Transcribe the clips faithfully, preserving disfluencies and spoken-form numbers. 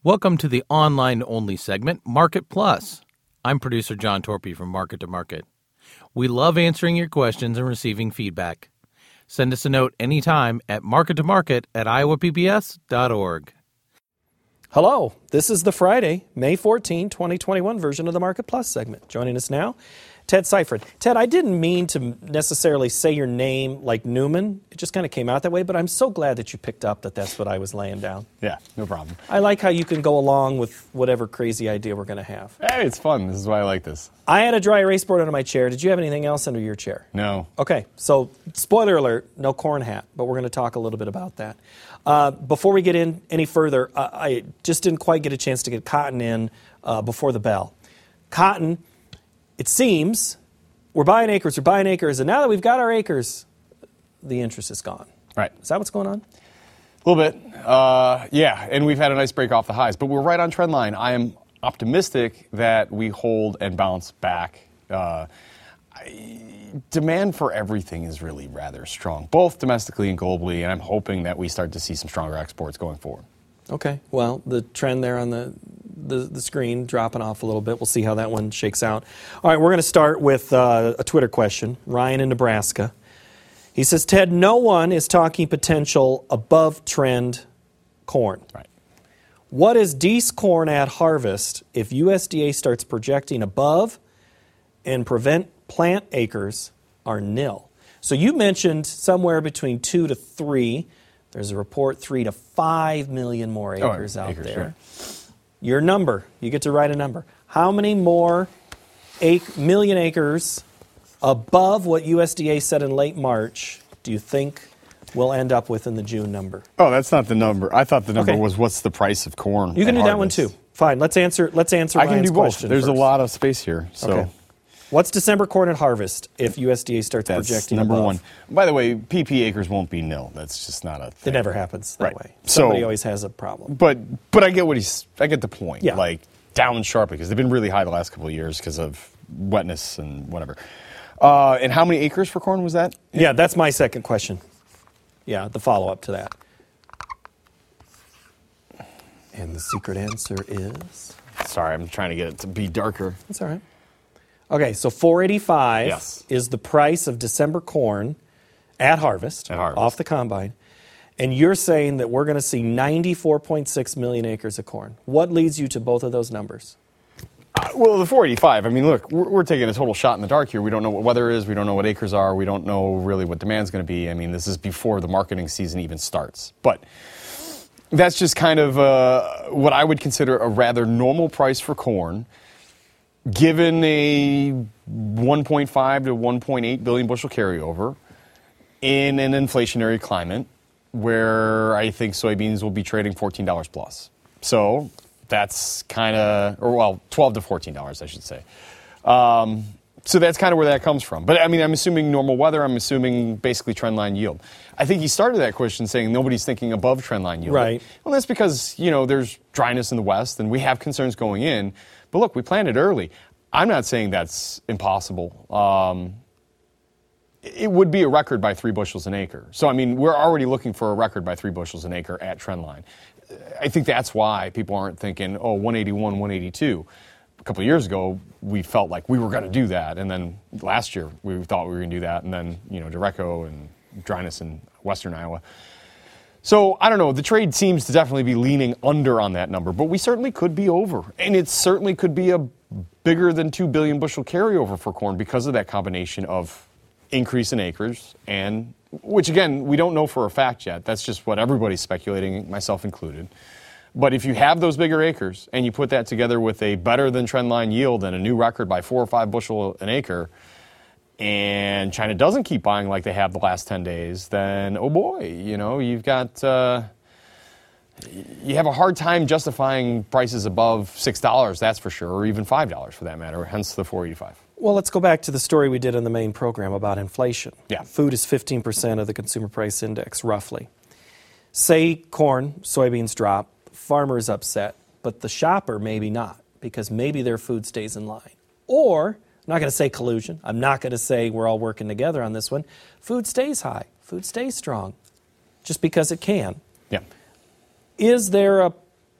Welcome to the online-only segment, Market Plus. I'm producer John Torpy from Market to Market. We love answering your questions and receiving feedback. Send us a note anytime at market to market at iowa p b s dot org. Hello, this is the Friday, May fourteenth, twenty twenty-one version of the Market Plus segment. Joining us now, Ted Seifert. Ted, I didn't mean to necessarily say your name like Newman. It just kind of came out that way, but I'm so glad that you picked up that that's what I was laying down. Yeah, no problem. I like how you can go along with whatever crazy idea we're going to have. Hey, it's fun. This is why I like this. I had a dry erase board under my chair. Did you have anything else under your chair? No. Okay, so spoiler alert, no corn hat, but we're going to talk a little bit about that. Uh, before we get in any further, uh, I just didn't quite get a chance to get cotton in uh, before the bell. Cotton, it seems, we're buying acres, we're buying acres, and now that we've got our acres, the interest is gone. Right. Is that what's going on? A little bit. Uh, yeah, and we've had a nice break off the highs, but we're right on trend line. I am optimistic that we hold and bounce back. Uh, I, demand for everything is really rather strong, both domestically and globally, and I'm hoping that we start to see some stronger exports going forward. Okay. Well, the trend there on the, the, the screen dropping off a little bit. We'll see how that one shakes out. All right, we're going to start with uh, a Twitter question. Ryan in Nebraska. He says, Ted, no one is talking potential above-trend corn. Right. What is Deese corn at harvest if U S D A starts projecting above and prevent plant acres are nil? So you mentioned somewhere between two to three. There's a report three to five million more acres oh, out acres, there. Sure. Your number, you get to write a number. How many more ac- million acres above what U S D A said in late March do you think we'll end up with in the June number? Oh, that's not the number. I thought the number Okay. was what's the price of corn. You can at do that one harvest. too. Fine. Let's answer. Let's answer. I can Ryan's do both. question There's first. a lot of space here. So. Okay. What's December corn at harvest if U S D A starts That's projecting number above? one. By the way, P P acres won't be nil. That's just not a thing. It never happens that Right. way. So- Somebody always has a problem. But but I get what he's. I get the point. Yeah. Like down sharply because they've been really high the last couple of years because of wetness and whatever. Uh, and how many acres for corn was that? Yeah, that's my second question. Yeah, the follow-up to that. And the secret answer is? Sorry, I'm trying to get it to be darker. That's all right. Okay, so four eighty-five Yes. is the price of December corn at harvest, At harvest. off the combine. And you're saying that we're going to see ninety-four point six million acres of corn. What leads you to both of those numbers? Uh, well, the four eighty-five, I mean, look, we're, we're taking a total shot in the dark here. We don't know what weather is. We don't know what acres are. We don't know really what demand's going to be. I mean, this is before the marketing season even starts. But that's just kind of uh, what I would consider a rather normal price for corn, given a one point five to one point eight billion bushel carryover in an inflationary climate where I think soybeans will be trading fourteen dollars plus. So that's kind of, or well, twelve to fourteen dollars, I should say. Um, so that's kind of where that comes from. But I mean, I'm assuming normal weather. I'm assuming basically trendline yield. I think he started that question saying nobody's thinking above trendline yield. Right. Well, that's because, you know, there's dryness in the West and we have concerns going in. But look, we planted early. I'm not saying that's impossible. Um, it would be a record by three bushels an acre. So, I mean, we're already looking for a record by three bushels an acre at trendline. I think that's why people aren't thinking, oh, one eighty-one, one eighty-two. A couple of years ago, we felt like we were going to do that. And then last year, we thought we were going to do that. And then, you know, Derecho and dryness in western Iowa. So, I don't know. The trade seems to definitely be leaning under on that number. But we certainly could be over. And it certainly could be a bigger than two billion bushel carryover for corn because of that combination of increase in acres and, which again, we don't know for a fact yet. That's just what everybody's speculating, myself included. But if you have those bigger acres and you put that together with a better than trendline yield and a new record by four or five bushel an acre, and China doesn't keep buying like they have the last ten days, then, oh boy, you know, you've got, uh, you have a hard time justifying prices above six dollars, that's for sure, or even five dollars for that matter, hence the four eighty-five. Well, let's go back to the story we did in the main program about inflation. Yeah. Food is fifteen percent of the consumer price index, roughly. Say corn, soybeans drop, farmer is upset, but the shopper maybe not, because maybe their food stays in line. Or, I'm not going to say collusion, I'm not going to say we're all working together on this one, food stays high, food stays strong, just because it can. Yeah. Is there a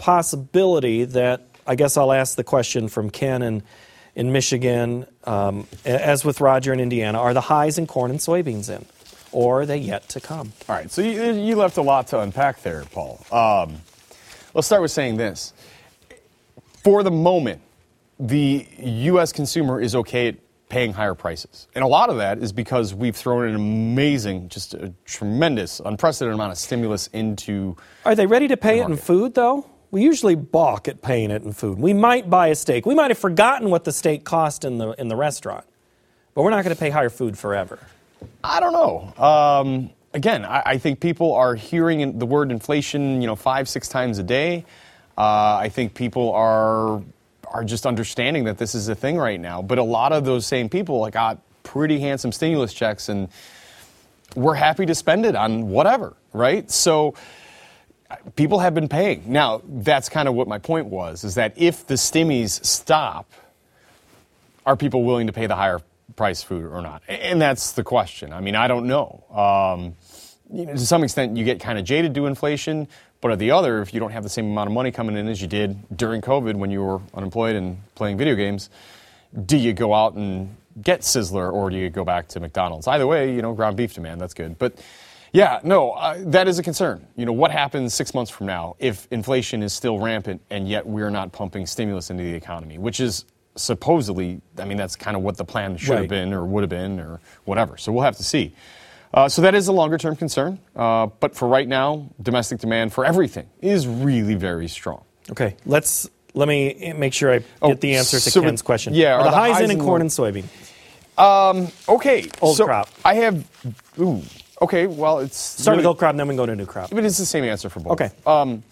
possibility that, I guess I'll ask the question from Ken in, in Michigan, um, as with Roger in Indiana, are the highs in corn and soybeans in? Or are they yet to come? All right, so you, you left a lot to unpack there, Paul. Um, let's start with saying this. For the moment, the U S consumer is okay at paying higher prices. And a lot of that is because we've thrown an amazing, just a tremendous, unprecedented amount of stimulus into. Are they ready to pay it in food, though? We usually balk at paying it in food. We might buy a steak. We might have forgotten what the steak cost in the in the restaurant. But we're not going to pay higher food forever. I don't know. Um, again, I, I think people are hearing the word inflation, you know, five, six times a day. Uh, I think people are are just understanding that this is a thing right now. But a lot of those same people got pretty handsome stimulus checks, and we're happy to spend it on whatever, right? So people have been paying. Now, that's kind of what my point was, is that if the stimmies stop, are people willing to pay the higher price food or not? And that's the question. I mean, I don't know. Um, you know, to some extent, you get kind of jaded to inflation, but at the other, if you don't have the same amount of money coming in as you did during COVID when you were unemployed and playing video games, do you go out and get Sizzler or do you go back to McDonald's? Either way, you know, ground beef demand, that's good. But yeah, no, uh, that is a concern. You know, what happens six months from now if inflation is still rampant and yet we're not pumping stimulus into the economy, which is supposedly, I mean, that's kind of what the plan should Right. have been or would have been or whatever. So we'll have to see. Uh, so that is a longer-term concern. Uh, but for right now, domestic demand for everything is really very strong. Okay, let's let me make sure I get Oh, the answer to so Ken's it- question. yeah, are, are the the highs, highs in in in corn the- and soybean? Okay. Old so crop. I have, ooh, okay, well, it's. Start with really- old crop, and then we can go to new crop. But it's the same answer for both. Okay. Um,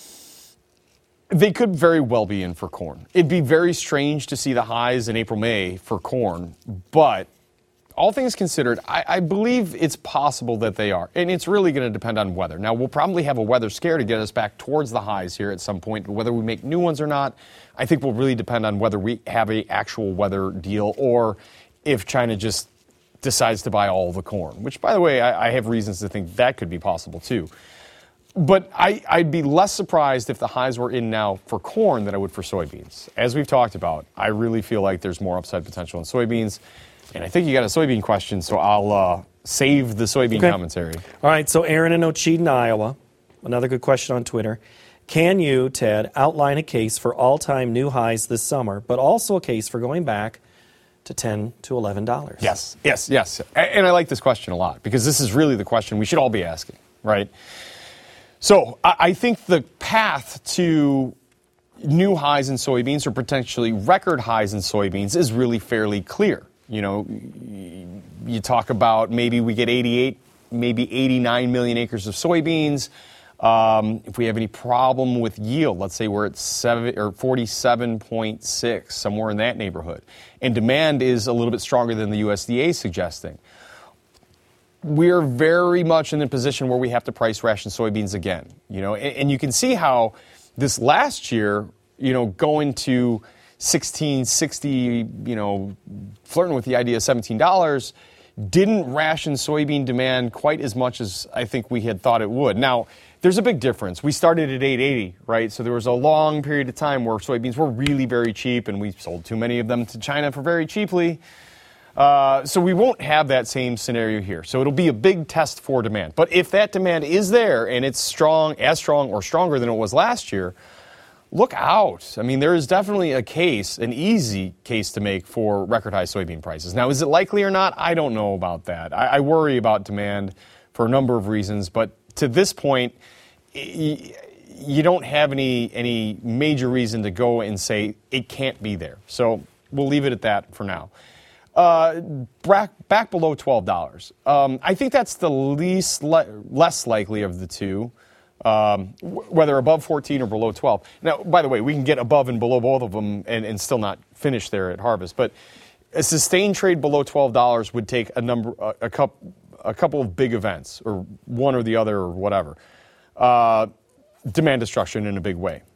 they could very well be in for corn. It'd be very strange to see the highs in April, May for corn, but all things considered, I, I believe it's possible that they are. And it's really going to depend on weather. Now, we'll probably have a weather scare to get us back towards the highs here at some point. But whether we make new ones or not, I think will really depend on whether we have a actual weather deal or if China just decides to buy all the corn, which, by the way, I, I have reasons to think that could be possible, too. But I, I'd be less surprised if the highs were in now for corn than I would for soybeans. As we've talked about, I really feel like there's more upside potential in soybeans. And I think you got a soybean question, so I'll uh, save the soybean Okay. commentary. All right, so Aaron in Ocheeden, Iowa, another good question on Twitter. Can you, Ted, outline a case for all-time new highs this summer, but also a case for going back to ten to eleven dollars? Yes, yes, yes. A- And I like this question a lot because this is really the question we should all be asking, right? So I I think the path to new highs in soybeans or potentially record highs in soybeans is really fairly clear. You know, you talk about maybe we get eighty-eight, maybe eighty-nine million acres of soybeans. Um, if we have any problem with yield, let's say we're at seven or forty-seven point six, somewhere in that neighborhood, and demand is a little bit stronger than the U S D A is suggesting, we're very much in the position where we have to price ration soybeans again. You know, and, and you can see how this last year, you know, going to sixteen sixty, you know, flirting with the idea of seventeen dollars, didn't ration soybean demand quite as much as I think we had thought it would. Now, there's a big difference. We started at eight eighty, right? So there was a long period of time where soybeans were really very cheap, and we sold too many of them to China for very cheaply. Uh, so we won't have that same scenario here. So it'll be a big test for demand. But if that demand is there and it's strong, as strong or stronger than it was last year, look out. I mean, there is definitely a case, an easy case to make for record high soybean prices. Now, is it likely or not? I don't know about that. I, I worry about demand for a number of reasons, but to this point, y- you don't have any any major reason to go and say it can't be there. So we'll leave it at that for now. Uh, back, back below twelve dollars. Um, I think that's the least le- less likely of the two. Um, w- whether above fourteen or below twelve. Now, by the way, we can get above and below both of them and, and still not finish there at harvest. But a sustained trade below twelve dollars would take a number, a, a, couple, a couple of big events, or one or the other, or whatever. Uh, demand destruction in a big way.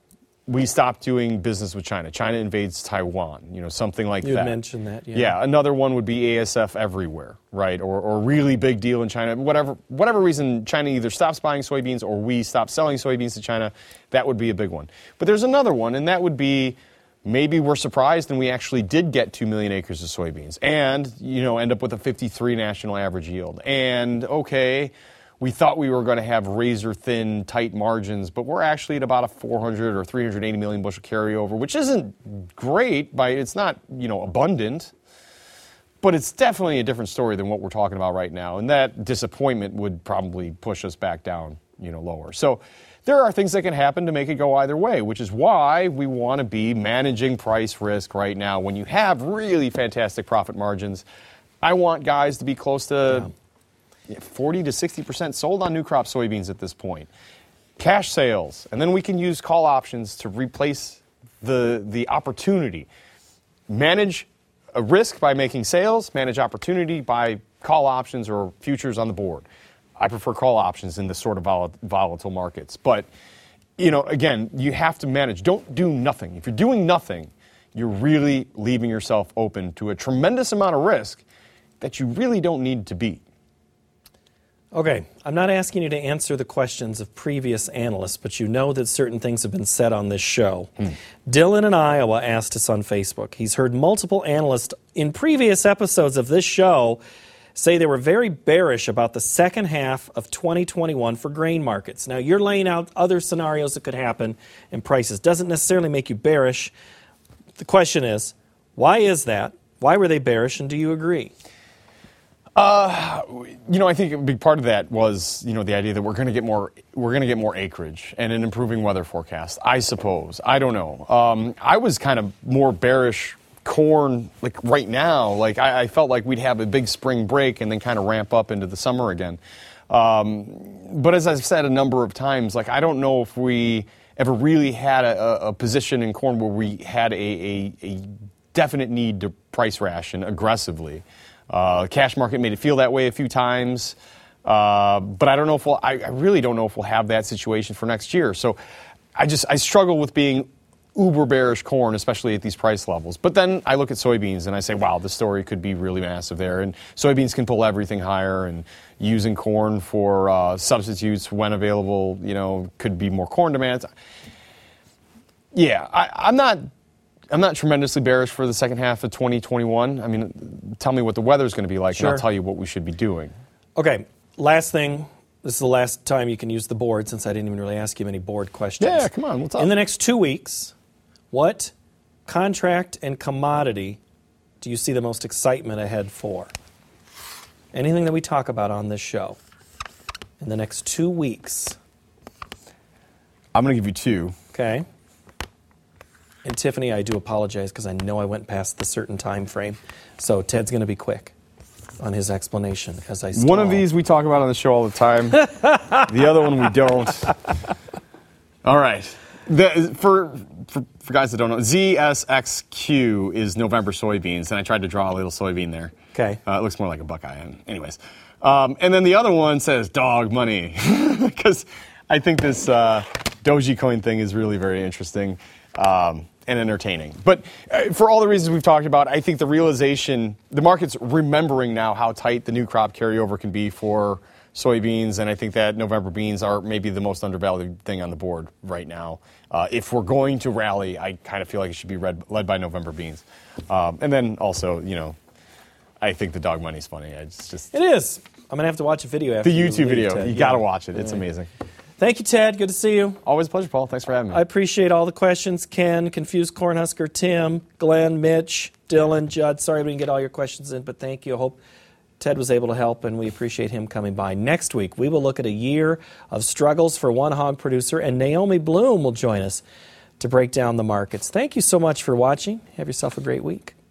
we stop doing business with China. China invades Taiwan, you know, something like you that. You mentioned that, yeah. Yeah, another one would be A S F everywhere, right? Or or really big deal in China. Whatever whatever reason, China either stops buying soybeans or we stop selling soybeans to China, that would be a big one. But there's another one, and that would be maybe we're surprised and we actually did get two million acres of soybeans and, you know, end up with a fifty-three national average yield. And, okay, we thought we were going to have razor-thin, tight margins, but we're actually at about a four hundred or three hundred eighty million bushel carryover, which isn't great. By it's not, you know, abundant, but it's definitely a different story than what we're talking about right now. And that disappointment would probably push us back down, you know, lower. So there are things that can happen to make it go either way, which is why we want to be managing price risk right now. When you have really fantastic profit margins, I want guys to be close to yeah. forty to sixty percent sold on new crop soybeans at this point. Cash sales, and then we can use call options to replace the, the opportunity. Manage a risk by making sales, manage opportunity by call options or futures on the board. I prefer call options in this sort of vol- volatile markets. But, you know, again, you have to manage. Don't do nothing. If you're doing nothing, you're really leaving yourself open to a tremendous amount of risk that you really don't need to be. Okay, I'm not asking you to answer the questions of previous analysts, but you know that certain things have been said on this show. Hmm. Dylan in Iowa asked us on Facebook. He's heard multiple analysts in previous episodes of this show say they were very bearish about the second half of twenty twenty-one for grain markets. Now, you're laying out other scenarios that could happen in prices. Doesn't necessarily make you bearish. The question is, why is that? Why were they bearish, and do you agree? Uh, you know, I think a big part of that was, you know, the idea that we're going to get more, we're going to get more acreage and an improving weather forecast. I suppose. I don't know. Um, I was kind of more bearish corn, like right now. Like I, I felt like we'd have a big spring break and then kind of ramp up into the summer again. Um, but as I've said a number of times, like I don't know if we ever really had a, a position in corn where we had a, a, a definite need to price ration aggressively. Uh, cash market made it feel that way a few times, uh, but I don't know if we'll, I, I really don't know if we'll have that situation for next year. So I just I struggle with being uber bearish corn, especially at these price levels. But then I look at soybeans and I say, wow, the story could be really massive there, and soybeans can pull everything higher, and using corn for uh, substitutes when available, you know, could be more corn demand. Yeah, I, I'm not. I'm not tremendously bearish for the second half of twenty twenty-one. I mean, tell me what the weather's going to be like, sure. and I'll tell you what we should be doing. Okay, last thing. This is the last time you can use the board, since I didn't even really ask you many board questions. Yeah, come on, we'll talk. In the next two weeks, what contract and commodity do you see the most excitement ahead for? Anything that we talk about on this show in the next two weeks? I'm going to give you two. Okay. And Tiffany, I do apologize because I know I went past the certain time frame. So Ted's going to be quick on his explanation as I stall. One of these we talk about on the show all the time. The other one we don't. All right. The, for, for for guys that don't know, Z S X Q is November soybeans, and I tried to draw a little soybean there. Okay. Uh, it looks more like a Buckeye. Anyways. Um, and then the other one says dog money, because I think this uh, Dogecoin thing is really very interesting. Um, and entertaining. But uh, for all the reasons we've talked about, I think the realization, the market's remembering now how tight the new crop carryover can be for soybeans, and I think that November beans are maybe the most undervalued thing on the board right now. Uh, if we're going to rally, I kind of feel like it should be read, led by November beans. Um, and then also, you know, I think the dog money's funny. It's just It is. I'm going to have to watch a video after the you YouTube leave, video. Ted. You yeah. got to watch it. It's yeah. amazing. Thank you, Ted. Good to see you. Always a pleasure, Paul. Thanks for having me. I appreciate all the questions. Ken, Confused Cornhusker, Tim, Glenn, Mitch, Dylan, Judd. Sorry we didn't get all your questions in, but thank you. I hope Ted was able to help, and we appreciate him coming by. Next week, we will look at a year of struggles for one hog producer, and Naomi Bloom will join us to break down the markets. Thank you so much for watching. Have yourself a great week.